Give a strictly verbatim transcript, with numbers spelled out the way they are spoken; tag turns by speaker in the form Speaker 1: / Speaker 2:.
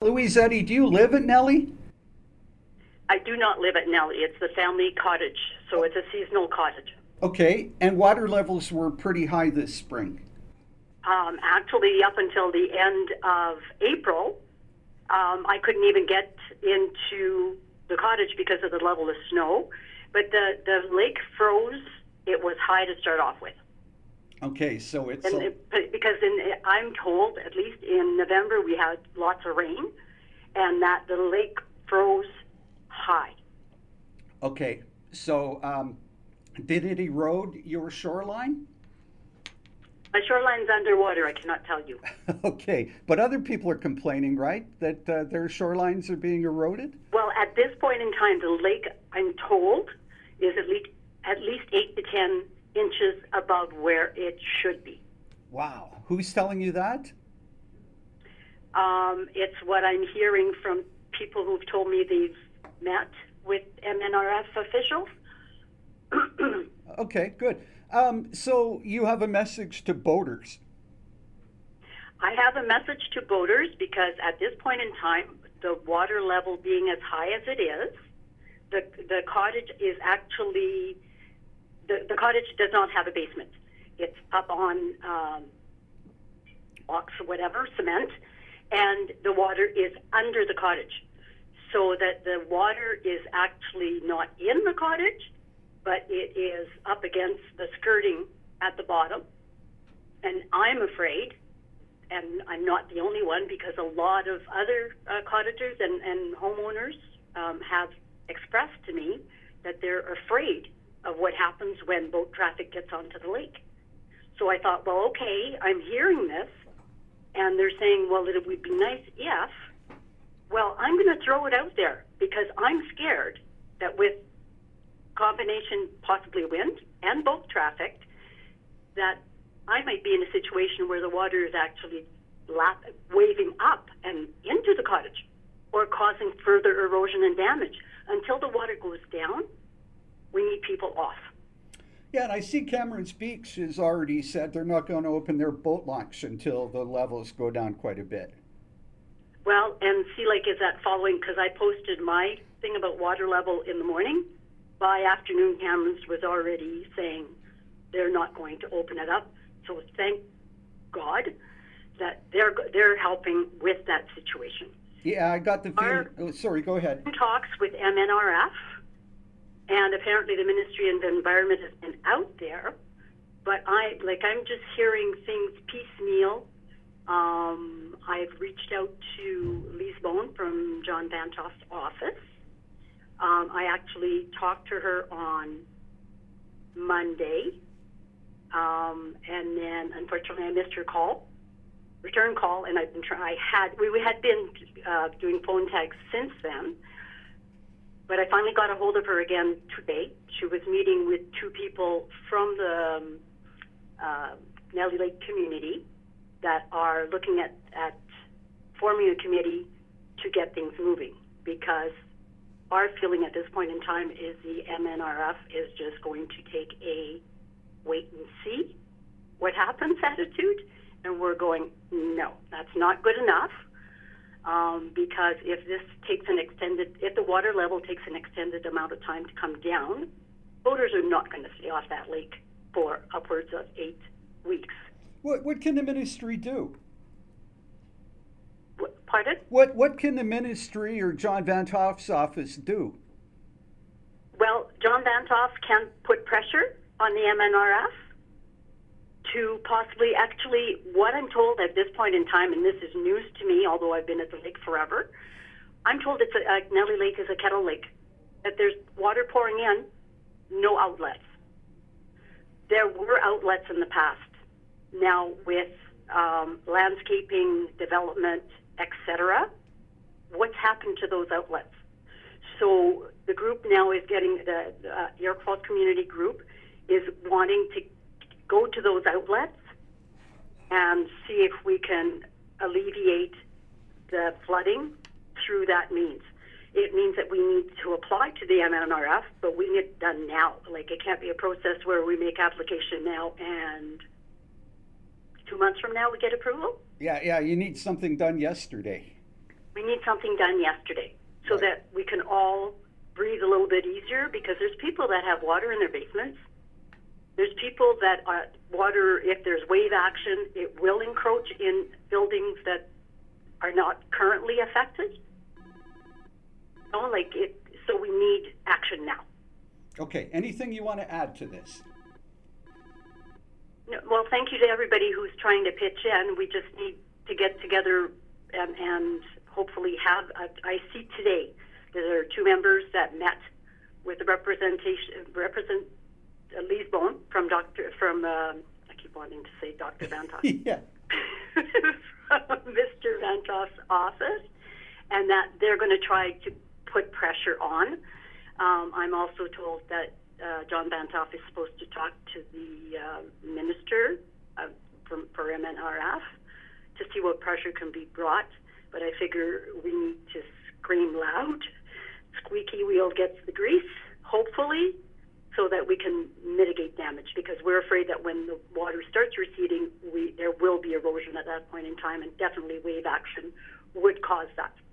Speaker 1: Louise Eddy, do you live at Nellie?
Speaker 2: I do not live at Nellie. It's the family cottage, so it's a seasonal cottage.
Speaker 1: Okay, and water levels were pretty high this spring.
Speaker 2: Um, actually, up until the end of April, um, I couldn't even get into the cottage because of the level of snow. But the, the lake froze. It was high to start off with.
Speaker 1: Okay, so it's...
Speaker 2: And
Speaker 1: a...
Speaker 2: it, because in, I'm told, at least in November, we had lots of rain, and that the lake froze high.
Speaker 1: Okay, so um, did it erode your shoreline?
Speaker 2: My shoreline's underwater, I cannot tell you.
Speaker 1: Okay, but other people are complaining, right, that uh, their shorelines are being eroded?
Speaker 2: Well, at this point in time, the lake, I'm told, is at least at least eight to ten inches above where it should be.
Speaker 1: Wow. Who's telling you that?
Speaker 2: Um, it's what I'm hearing from people who've told me they've met with M N R F officials.
Speaker 1: Okay, good. Um, so you have a message to boaters.
Speaker 2: I have a message to boaters because at this point in time, the water level being as high as it is, the the cottage is actually, the, the cottage does not have a basement. It's up on um, blocks or whatever, cement, and the water is under the cottage. So that the water is actually not in the cottage, but it is up against the skirting at the bottom. And I'm afraid, and I'm not the only one, because a lot of other uh, cottagers and, and homeowners um, have expressed to me that they're afraid of what happens when boat traffic gets onto the lake. So I thought, well, okay, I'm hearing this, and they're saying, well, it would be nice if, well, I'm going to throw it out there because I'm scared that with combination, possibly wind and boat traffic, that I might be in a situation where the water is actually lap, waving up and into the cottage or causing further erosion and damage. Until the water goes down, we need people off.
Speaker 1: Yeah, and I see Cameron's Beach has already said they're not going to open their boat launch until the levels go down quite a bit.
Speaker 2: Well, and Sea Lake is that following, because I posted my thing about water level in the morning. By afternoon, Cameron's was already saying they're not going to open it up. So thank God that they're they're helping with that situation.
Speaker 1: Yeah, I got the feeling.
Speaker 2: Our,
Speaker 1: oh, sorry, go ahead.
Speaker 2: Talks with M N R F, and apparently the Ministry of Environment has been out there. But I like I'm just hearing things piecemeal. Um, I've reached out to Lise Bone from John Van Toft's office. Um, I actually talked to her on Monday, um, and then unfortunately I missed her call, return call, and I've been trying. I had we, we had been uh, doing phone tags since then, but I finally got a hold of her again today. She was meeting with two people from the um, uh, Nellie Lake community that are looking at, at forming a committee to get things moving, because our feeling at this point in time is the M N R F is just going to take a wait and see what happens attitude, and we're going, no, that's not good enough, um, because if this takes an extended, if the water level takes an extended amount of time to come down, boaters are not going to stay off that lake for upwards of eight weeks.
Speaker 1: What what can the ministry do?
Speaker 2: What, pardon?
Speaker 1: What what can the ministry or John Van Toft's office do?
Speaker 2: Well, John Van Toft can put pressure on the M N R F to possibly, actually, what I'm told at this point in time, and this is news to me, although I've been at the lake forever, I'm told it's a, uh, Nellie Lake is a kettle lake, that there's water pouring in, no outlets. There were outlets in the past. Now, with um, landscaping, development, et cetera, what's happened to those outlets? So the group now is getting, the uh, York Falls Community Group is wanting to go to those outlets and see if we can alleviate the flooding through that means. It means that we need to apply to the M N R F, but we need it done now. Like, it can't be a process where we make application now and two months from now we get approval.
Speaker 1: Yeah, yeah, you need something done yesterday.
Speaker 2: We need something done yesterday so
Speaker 1: Right.
Speaker 2: that we can all breathe a little bit easier, because there's people that have water in their basements. There's people that are water, if there's wave action, it will encroach in buildings that are not currently affected. You know, like it, so we need action now.
Speaker 1: Okay, anything you want to add to this?
Speaker 2: No, well, thank you to everybody who's trying to pitch in. We just need to get together and, and hopefully have, a, I see today that there are two members that met with the representation, represent, uh, Lise Bone from Doctor from, uh, I keep wanting to say Doctor Vantoff.
Speaker 1: Yeah.
Speaker 2: From Mister Vantoff's office, and that they're going to try to put pressure on. Um, I'm also told that uh, John Vantoff is supposed to talk to the uh, minister uh, from, for M N R F to see what pressure can be brought. But I figure we need to scream loud. Squeaky wheel gets the grease, hopefully, so that we can mitigate damage, because we're afraid that when the water starts receding, we, there will be erosion at that point in time, and definitely wave action would cause that.